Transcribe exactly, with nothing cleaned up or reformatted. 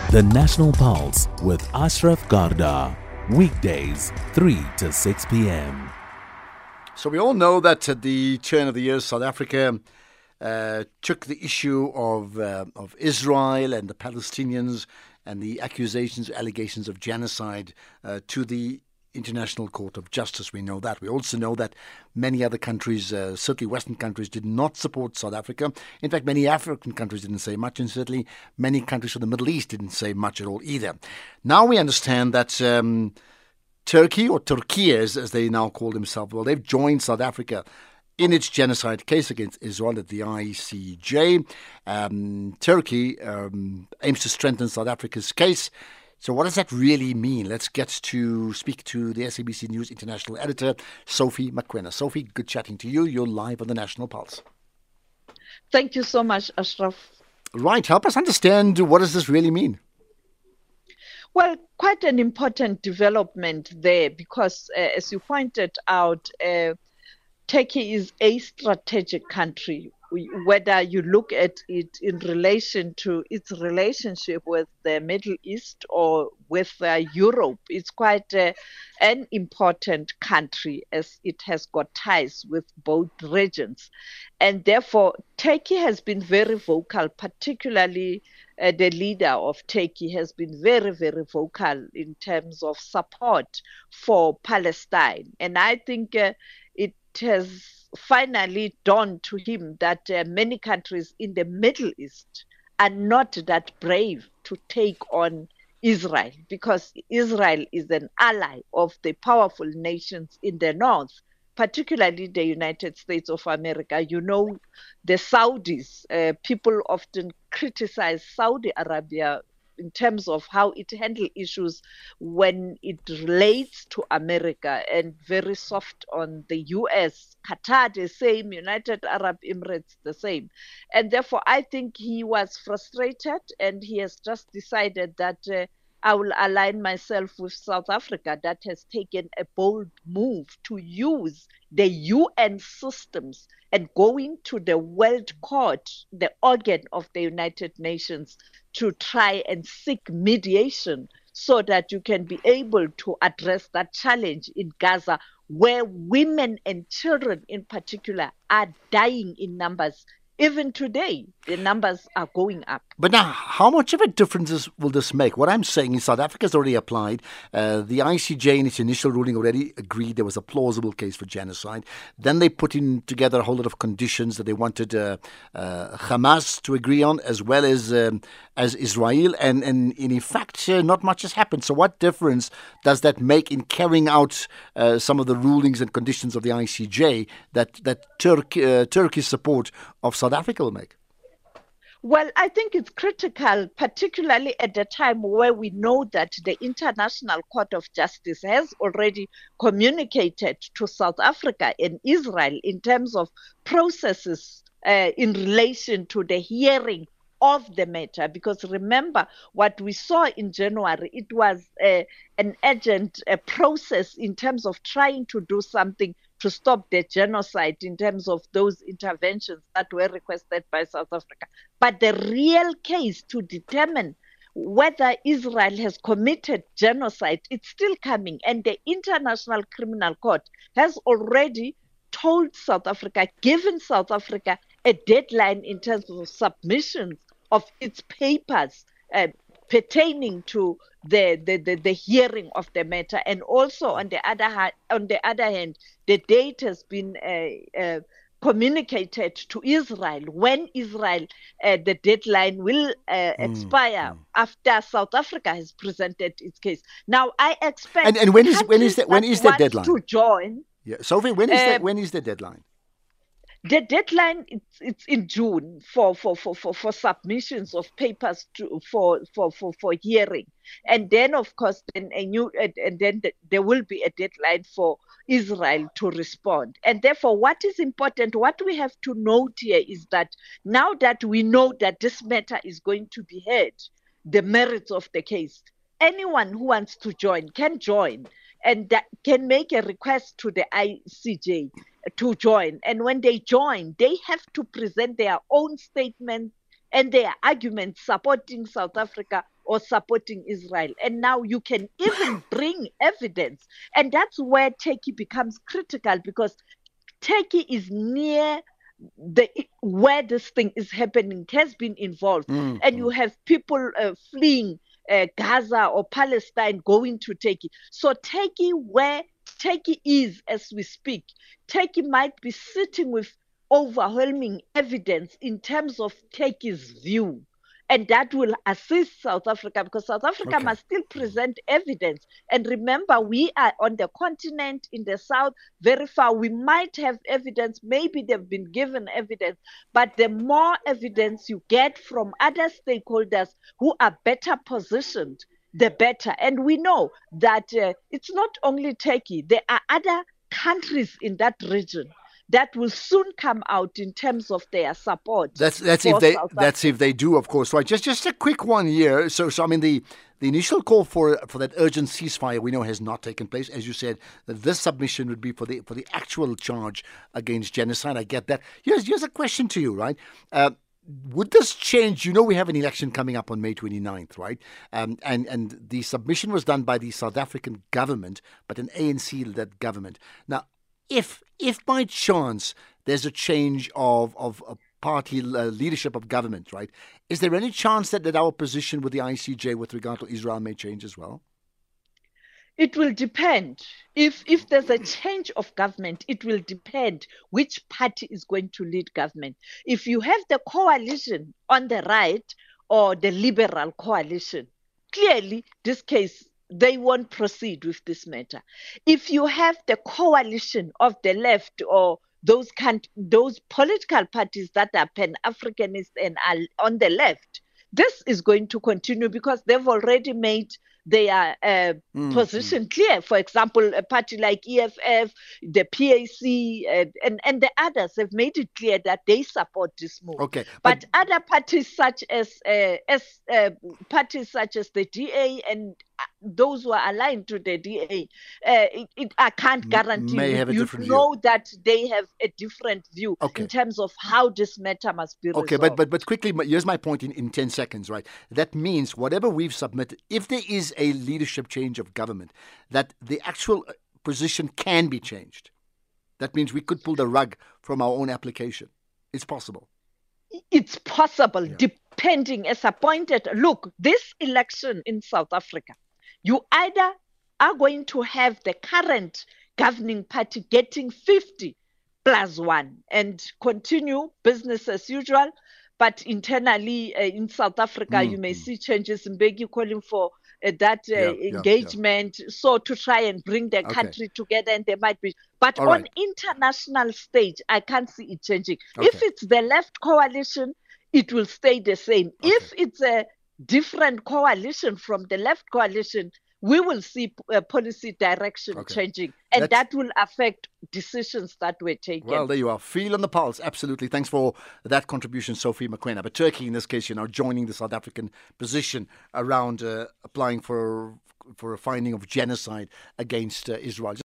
The National Pulse with Ashraf Garda. Weekdays, three to six p.m. So we all know that at the turn of the year, South Africa uh, took the issue of uh, of Israel and the Palestinians and the accusations, allegations of genocide uh, to the International Court of Justice. We know that. We also know that many other countries, uh, certainly Western countries, did not support South Africa. In fact, many African countries didn't say much, and certainly many countries from the Middle East didn't say much at all either. Now we understand that um, Turkey, or Turkey as, as they now call themselves, well, they've joined South Africa in its genocide case against Israel at the I C J. Um, Turkey um, aims to strengthen South Africa's case. So what does that really mean? Let's get to speak to the S A B C News international editor, Sophie Makwena. Sophie, good chatting to you. You're live on the National Pulse. Thank you so much, Ashraf. Right. Help us understand, what does this really mean? Well, quite an important development there because, uh, as you pointed out, uh, Turkey is a strategic country. Whether you look at it in relation to its relationship with the Middle East or with uh, Europe, it's quite uh, an important country as it has got ties with both regions. And therefore, Turkey has been very vocal, particularly uh, the leader of Turkey has been very, very vocal in terms of support for Palestine. And I think uh, it has finally dawned to him that uh, many countries in the Middle East are not that brave to take on Israel, because Israel is an ally of the powerful nations in the north, particularly the United States of America. You know, the Saudis, uh, people often criticize Saudi Arabia in terms of how it handles issues when it relates to America, and very soft on the U S, Qatar the same, United Arab Emirates the same. And therefore, I think he was frustrated, and he has just decided that uh, I will align myself with South Africa, that has taken a bold move to use the U N systems and going to the World Court, the organ of the United Nations, to try and seek mediation so that you can be able to address that challenge in Gaza, where women and children in particular are dying in numbers. Even today, the numbers are going up. But now, how much of a difference will this make? What I'm saying is South Africa's already applied. Uh, the I C J in its initial ruling already agreed there was a plausible case for genocide. Then they put in together a whole lot of conditions that they wanted uh, uh, Hamas to agree on, as well as um, as Israel. And, and in fact, uh, not much has happened. So what difference does that make in carrying out uh, some of the rulings and conditions of the I C J that, that Turk, uh, Turkey's support of South Africa will make? Well, I think it's critical, particularly at the time where we know that the International Court of Justice has already communicated to South Africa and Israel in terms of processes uh, in relation to the hearing of the matter. Because remember, what we saw in January, it was uh, an urgent uh, process in terms of trying to do something to stop the genocide in terms of those interventions that were requested by South Africa. But the real case to determine whether Israel has committed genocide, it's still coming. And the International Criminal Court has already told South Africa, given South Africa a deadline in terms of submissions of its papers uh, pertaining to the, the, the, the hearing of the matter. And also on the other hand, on the other hand, the date has been uh, uh, communicated to Israel when Israel, uh, the deadline will uh, mm. expire mm. after South Africa has presented its case. Now, I expect and, and when is when is that when is the deadline to join? Yeah, Sophie, when is uh, that when is the deadline? The deadline it's, it's in June for, for, for, for, for submissions of papers to for, for, for, for hearing, and then of course then a new and, and then the, there will be a deadline for Israel to respond. And therefore, what is important, what we have to note here is that now that we know that this matter is going to be heard, the merits of the case, anyone who wants to join can join, and that can make a request to the I C J to join. And when they join, they have to present their own statement and their arguments supporting South Africa or supporting Israel. And now you can even bring evidence. And that's where Turkey becomes critical, because Turkey is near the where this thing is happening, has been involved. Mm, and mm. you have people uh, fleeing uh, Gaza or Palestine going to Turkey. So Turkey, where Turkey is as we speak, Turkey might be sitting with overwhelming evidence in terms of Turkey's view. And that will assist South Africa, because South Africa okay. must still present evidence. And remember, we are on the continent in the south, very far. We might have evidence, maybe they've been given evidence, but the more evidence you get from other stakeholders who are better positioned, the better. And we know that uh, it's not only Turkey, there are other countries in that region that will soon come out in terms of their support. That's that's if they that's if they do, of course. Right. Just just a quick one here. So so I mean the the initial call for for that urgent ceasefire we know has not taken place. As you said, that this submission would be for the for the actual charge against genocide. I get that. Here's here's a question to you, right? Uh, Would this change? You know, we have an election coming up on May twenty-ninth, right? Um, and, and the submission was done by the South African government, but an A N C-led government. Now, if if by chance there's a change of, of a party uh, leadership of government, right, is there any chance that, that our position with the I C J with regard to Israel may change as well? It will depend. If if there's a change of government, it will depend which party is going to lead government. If you have the coalition on the right or the liberal coalition, clearly this case, they won't proceed with this matter. If you have the coalition of the left or those can, those political parties that are pan-Africanist and are on the left, this is going to continue because they've already made their uh, mm, position mm. clear. For example, a party like E F F, the P A C, uh, and, and the others have made it clear that they support this move. Okay, but, but other parties such as uh, as uh, parties such as the D A and those who are aligned to the D A, uh, it, it, I can't guarantee May you, have a you different know view. that they have a different view okay. in terms of how this matter must be resolved. Okay, but, but, but quickly, here's my point in, in ten seconds, right? That means whatever we've submitted, if there is a leadership change of government, that the actual position can be changed. That means we could pull the rug from our own application. It's possible. It's possible, yeah. depending as appointed. Look, this election in South Africa, you either are going to have the current governing party getting fifty plus one and continue business as usual, but internally uh, in South Africa, mm, you may mm. see changes in Mbeki calling for uh, that uh, yeah, engagement, yeah, yeah. so to try and bring the okay. country together, and there might be, but All on right. international stage, I can't see it changing. Okay. If it's the left coalition, it will stay the same. Okay. If it's a different coalition from the left coalition, we will see uh, policy direction okay. changing, and That's, that will affect decisions that were taken. Well, there you are. Feel on the pulse. Absolutely. Thanks for that contribution, Sophie Mokoena. But Turkey, in this case, you know, joining the South African position around uh, applying for for a finding of genocide against uh, Israel.